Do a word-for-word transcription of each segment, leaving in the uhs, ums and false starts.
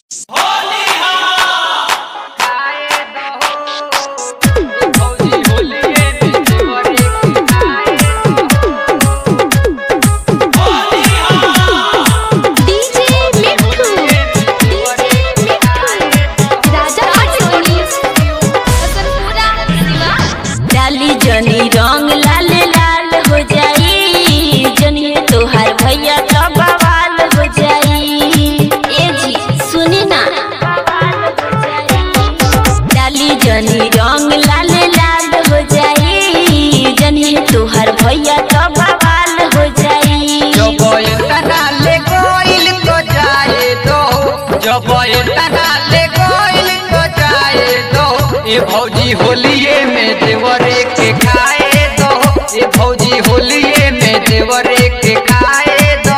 ए भौजी होलिये में देवरे के खाए दो। ए भौजी होलिये में देवरे के खाए दो।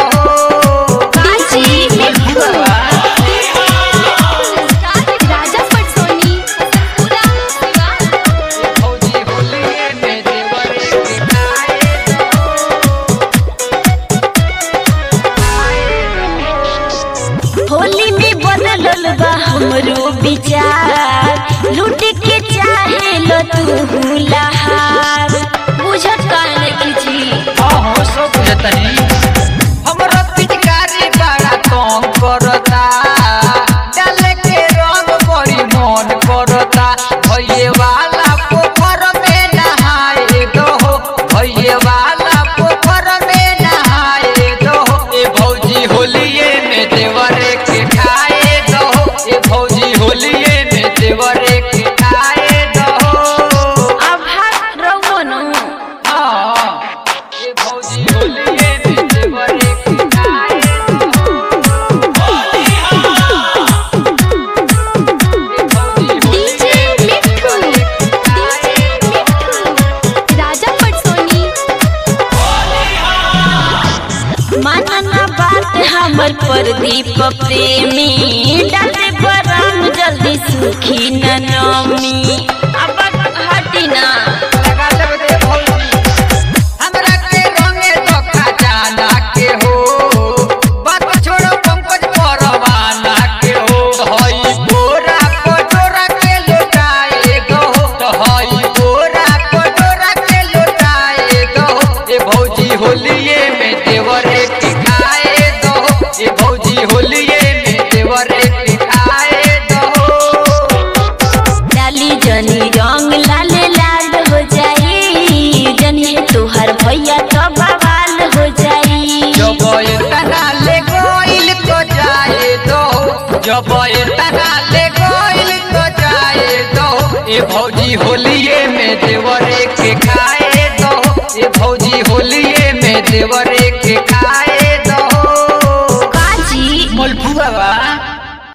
होली में बदलल बा हमरो विचार, लूट के चाहे लो तू लहार। बुझत काहे की जी हो सब जतनी हमरो पिचकारी बड़ा तंग करता, डाले के रंग बड़ी मन करता। भइये वाला पोखर में नहाए दो, भइये वाला पोखर में नहाए दो। ए भौजी होलिये में देवरे के खाए दो। ए भौजी होलिये में देवरे के खाए दो। अब हाथ रवनो हाँ ए भौजी होलिये में देवरे के खाए दो। होली हाँ ए भौजी होलिये में देवरे के खाए दो। राजा पटसोनी मानना बात हमर प्रदीप प्रेमी, डाले बरम जल्दी सुखी न नमी। अब हटी ना लगा लेब दे भौजी हमरा के रंगे तो खजाना के हो। बात छोड़ो पंकज परवाना के हो। हई बोरा कटोरा के लुटाए दो, हई बोरा कटोरा के लुटाए दो। ए भौजी होलिये में देवरे के खाए दो। ए भौजी होलिये में देवरे के खाए दो। डाली जनी रंग लाल लाल हो जाई, जनी तोहर भैया तो बवाल हो जाई। जब एतना ले गोइल तो जाए दो, जब एतना ले गोइल तो जाए दो। ए भौजी होलिये में देवरे के खाए दो। ए भौजी होलिये में देवरे